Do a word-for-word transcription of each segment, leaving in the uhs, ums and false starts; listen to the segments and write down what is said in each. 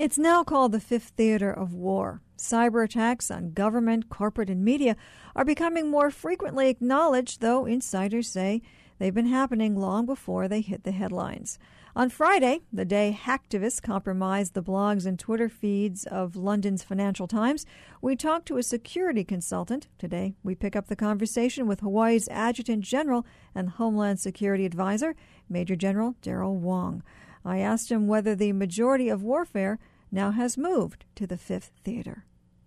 It's now called the Fifth Theater of War. Cyber attacks on government, corporate, and media are becoming more frequently acknowledged, though insiders say they've been happening long before they hit the headlines. On Friday, the day hacktivists compromised the blogs and Twitter feeds of London's Financial Times, we talked to a security consultant. Today, we pick up the conversation with Hawaii's Adjutant General and Homeland Security Advisor, Major General Daryl Wong. I asked him whether the majority of warfare now has moved to the Fifth Theater.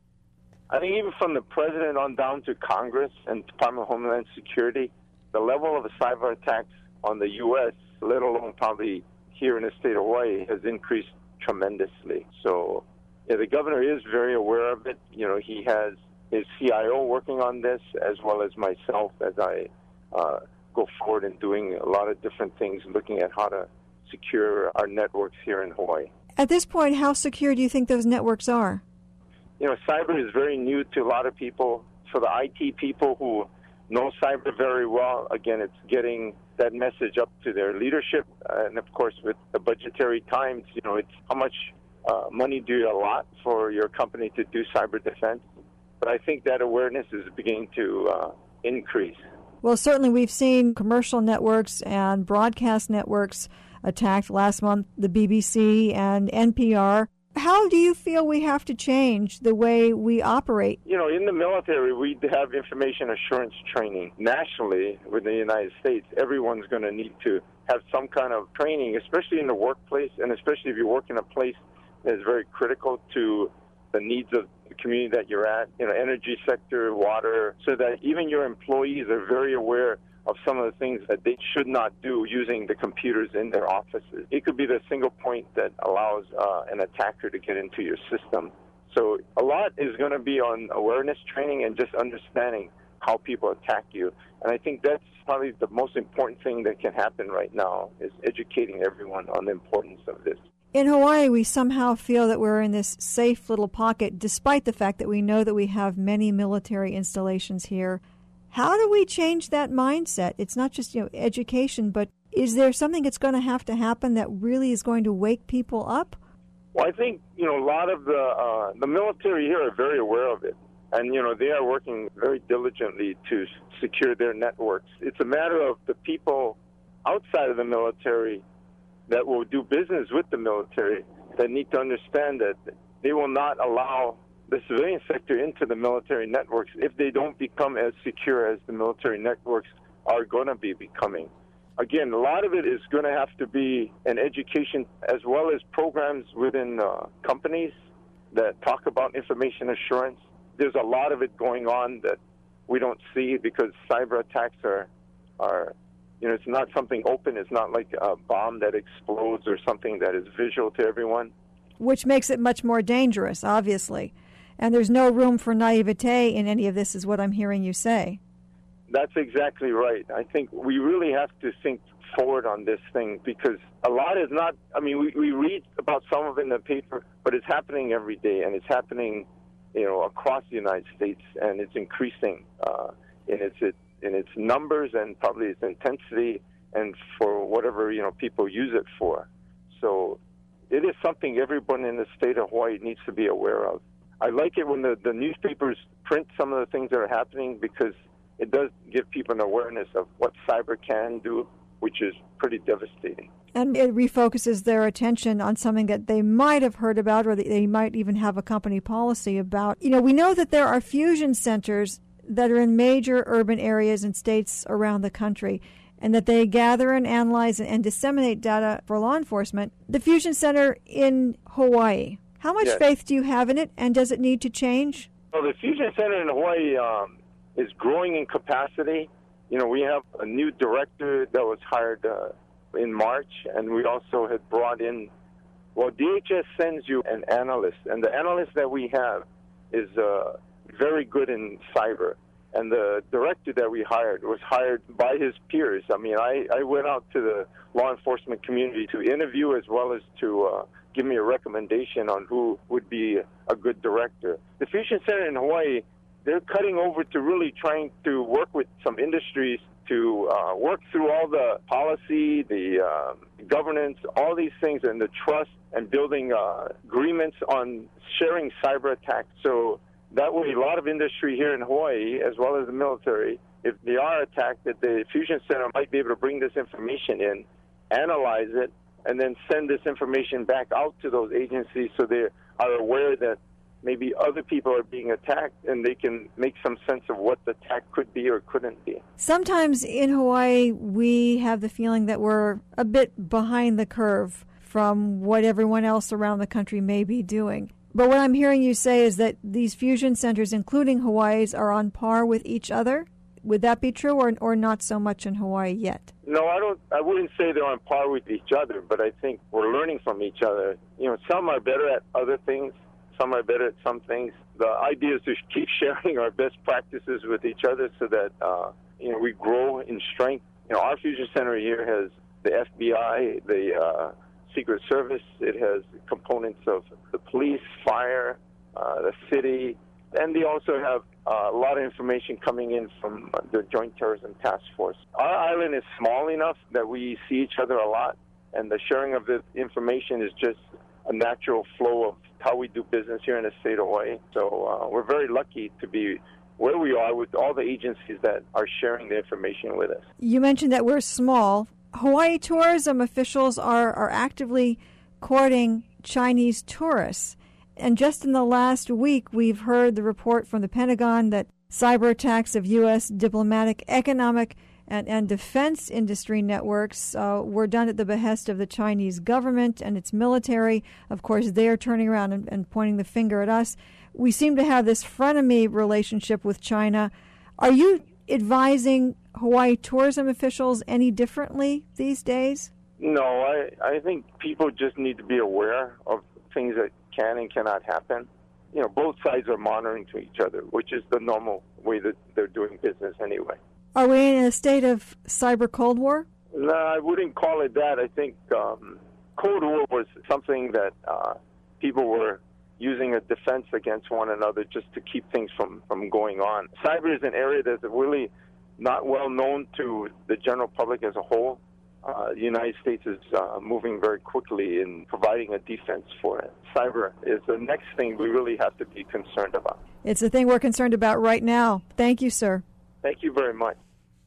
I think even from the president on down to Congress and Department of Homeland Security, the level of cyber attacks on the U S, let alone probably here in the state of Hawaii, has increased tremendously. So yeah, the governor is very aware of it. You know, he has his C I O working on this, as well as myself, as I uh, go forward and doing a lot of different things, looking at how to secure our networks here in Hawaii. At this point, how secure do you think those networks are? You know, cyber is very new to a lot of people. For the I T people who know cyber very well, again, it's getting that message up to their leadership. And, of course, with the budgetary times, you know, it's how much uh, money do you allot for your company to do cyber defense. But I think that awareness is beginning to uh, increase. Well, certainly we've seen commercial networks and broadcast networks attacked last month, the B B C and N P R. How do you feel we have to change the way we operate? You know, in the military, we have information assurance training nationally within the United States. Everyone's going to need to have some kind of training, especially in the workplace, and especially if you work in a place that is very critical to the needs of the community that you're at, you know, energy sector, water, so that even your employees are very aware of some of the things that they should not do using the computers in their offices. It could be the single point that allows uh, an attacker to get into your system. So a lot is going to be on awareness training and just understanding how people attack you. And I think that's probably the most important thing that can happen right now, is educating everyone on the importance of this. In Hawaii, we somehow feel that we're in this safe little pocket, despite the fact that we know that we have many military installations here. How do we change that mindset? It's not just, you know, education, but is there something that's going to have to happen that really is going to wake people up? Well, I think, you know, a lot of the uh, the military here are very aware of it. And, you know, they are working very diligently to secure their networks. It's a matter of the people outside of the military that will do business with the military that need to understand that they will not allow the civilian sector into the military networks if they don't become as secure as the military networks are going to be becoming. Again, a lot of it is going to have to be an education as well as programs within uh, companies that talk about information assurance. There's a lot of it going on that we don't see because cyber attacks are, are, you know, it's not something open. It's not like a bomb that explodes or something that is visual to everyone. Which makes it much more dangerous, obviously. And there's no room for naivete in any of this, is what I'm hearing you say. That's exactly right. I think we really have to think forward on this thing because a lot is not, I mean, we, we read about some of it in the paper, but it's happening every day, and it's happening, you know, across the United States, and it's increasing uh, in its in its numbers and probably its intensity and for whatever, you know, people use it for. So it is something everyone in the state of Hawaii needs to be aware of. I like it when the, the newspapers print some of the things that are happening because it does give people an awareness of what cyber can do, which is pretty devastating. And it refocuses their attention on something that they might have heard about or they might even have a company policy about. You know, we know that there are fusion centers that are in major urban areas and states around the country, and that they gather and analyze and disseminate data for law enforcement. The Fusion Center in Hawaii, how much yes. faith do you have in it, and does it need to change? Well, the Fusion Center in Hawaii um, is growing in capacity. You know, we have a new director that was hired uh, in March, and we also had brought in, well, D H S sends you an analyst, and the analyst that we have is uh, very good in cyber. And the director that we hired was hired by his peers. I mean, I, I went out to the law enforcement community to interview as well as to uh, give me a recommendation on who would be a good director. The Fusion Center in Hawaii, they're cutting over to really trying to work with some industries to uh, work through all the policy, the uh, governance, all these things, and the trust, and building uh, agreements on sharing cyber attacks. So that way, a lot of industry here in Hawaii, as well as the military, if they are attacked, that the Fusion Center might be able to bring this information in, analyze it, and then send this information back out to those agencies so they are aware that maybe other people are being attacked, and they can make some sense of what the attack could be or couldn't be. Sometimes in Hawaii, we have the feeling that we're a bit behind the curve from what everyone else around the country may be doing. But what I'm hearing you say is that these fusion centers, including Hawaii's, are on par with each other. Would that be true, or or not so much in Hawaii yet? No, I don't. I wouldn't say they're on par with each other, but I think we're learning from each other. You know, some are better at other things. Some are better at some things. The idea is to keep sharing our best practices with each other so that, uh, you know, we grow in strength. You know, our Fusion Center here has the F B I, the uh, Secret Service. It has components of the police, fire, uh, the city, and they also have uh, a lot of information coming in from the Joint Terrorism Task Force. Our island is small enough that we see each other a lot, and the sharing of the information is just a natural flow of how we do business here in the state of Hawaii. So uh, we're very lucky to be where we are with all the agencies that are sharing the information with us. You mentioned that we're small. Hawaii tourism officials are, are actively courting Chinese tourists. And just in the last week, we've heard the report from the Pentagon that cyber attacks of U S diplomatic, economic, and, and defense industry networks uh, were done at the behest of the Chinese government and its military. Of course, they're turning around and, and pointing the finger at us. We seem to have this frenemy relationship with China. Are you advising Hawaii tourism officials any differently these days? No, I, I think people just need to be aware of things that can and cannot happen. You know, both sides are monitoring to each other, which is the normal way that they're doing business anyway. Are we in a state of cyber Cold War? No, I wouldn't call it that. I think um, Cold War was something that uh, people were using a defense against one another just to keep things from, from going on. Cyber is an area that's really not well known to the general public as a whole. Uh, the United States is uh, moving very quickly in providing a defense for it. Cyber is the next thing we really have to be concerned about. It's the thing we're concerned about right now. Thank you, sir. Thank you very much.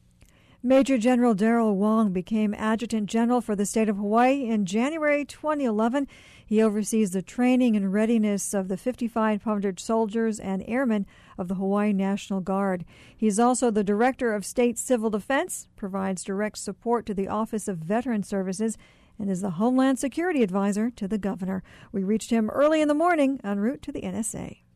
Major General Darrell Wong became Adjutant General for the state of Hawaii in January twenty eleven. He oversees the training and readiness of the fifty-five hundred soldiers and airmen of the Hawaii National Guard. He's also the Director of State Civil Defense, provides direct support to the Office of Veteran Services, and is the Homeland Security Advisor to the Governor. We reached him early in the morning en route to the N S A.